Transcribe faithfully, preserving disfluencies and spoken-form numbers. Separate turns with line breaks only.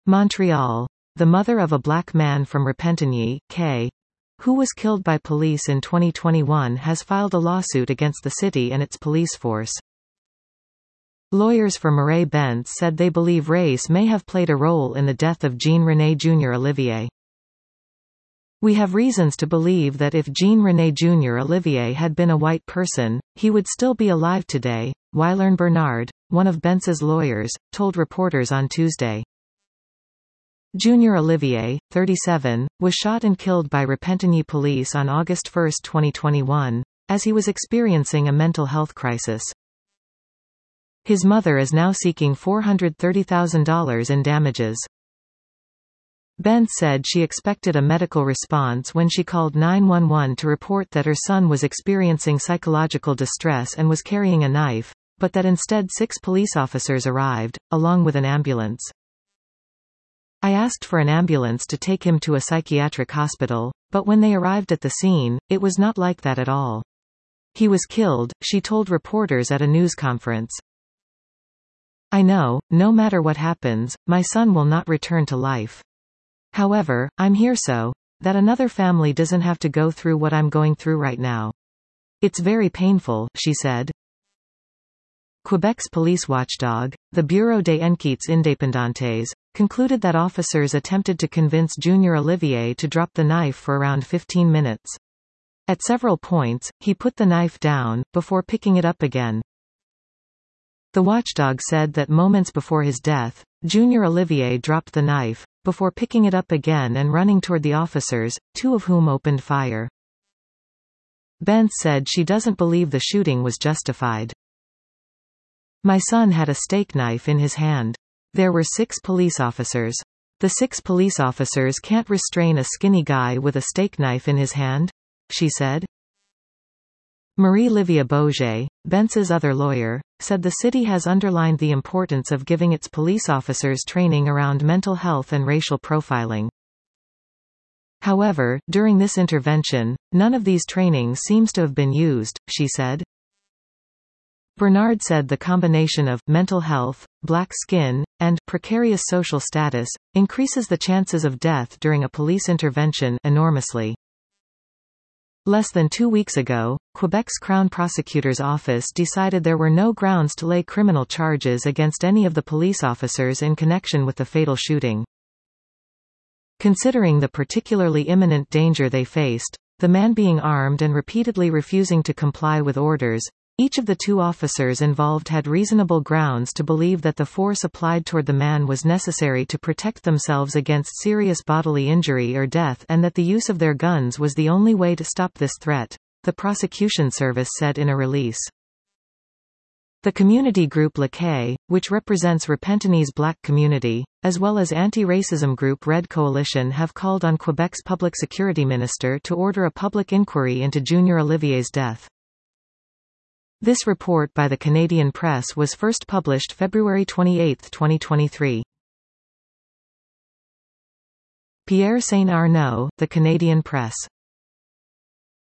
Montreal. The mother of a black man from Repentigny, K, who was killed by police in twenty twenty-one, has filed a lawsuit against the city and its police force. Lawyers for Mireille Bentz said they believe race may have played a role in the death of Jean-René Junior Olivier. We have reasons to believe that if Jean-René Junior Olivier had been a white person, he would still be alive today, Wylern Bernard, one of Bentz's lawyers, told reporters on Tuesday. Junior Olivier, thirty-seven, was shot and killed by Repentigny police on August first twenty twenty-one, as he was experiencing a mental health crisis. His mother is now seeking four hundred thirty thousand dollars in damages. Bentz said she expected a medical response when she called nine one one to report that her son was experiencing psychological distress and was carrying a knife, but that instead six police officers arrived, along with an ambulance. I asked for an ambulance to take him to a psychiatric hospital, but when they arrived at the scene, it was not like that at all. He was killed, she told reporters at a news conference. I know, no matter what happens, my son will not return to life. However, I'm here so that another family doesn't have to go through what I'm going through right now. It's very painful, she said. Quebec's police watchdog, the Bureau des Enquêtes Indépendantes, concluded that officers attempted to convince Junior Olivier to drop the knife for around fifteen minutes. At several points, he put the knife down, before picking it up again. The watchdog said that moments before his death, Junior Olivier dropped the knife, before picking it up again and running toward the officers, two of whom opened fire. Bentz said she doesn't believe the shooting was justified. My son had a steak knife in his hand. There were six police officers. The six police officers can't restrain a skinny guy with a steak knife in his hand? She said. Marie-Livia Bourget, Bentz's other lawyer, said the city has underlined the importance of giving its police officers training around mental health and racial profiling. However, during this intervention, none of these trainings seems to have been used, she said. Bernard said the combination of mental health, black skin, and precarious social status increases the chances of death during a police intervention enormously. Less than two weeks ago, Quebec's Crown Prosecutor's Office decided there were no grounds to lay criminal charges against any of the police officers in connection with the fatal shooting. Considering the particularly imminent danger they faced, the man being armed and repeatedly refusing to comply with orders, each of the two officers involved had reasonable grounds to believe that the force applied toward the man was necessary to protect themselves against serious bodily injury or death and that the use of their guns was the only way to stop this threat, the prosecution service said in a release. The community group Le Quai, which represents Repentigny's black community, as well as anti-racism group Red Coalition have called on Quebec's public security minister to order a public inquiry into Junior Olivier's death. This report by the Canadian Press was first published February twenty-eighth twenty twenty-three. Pierre Saint Arnaud, The Canadian Press.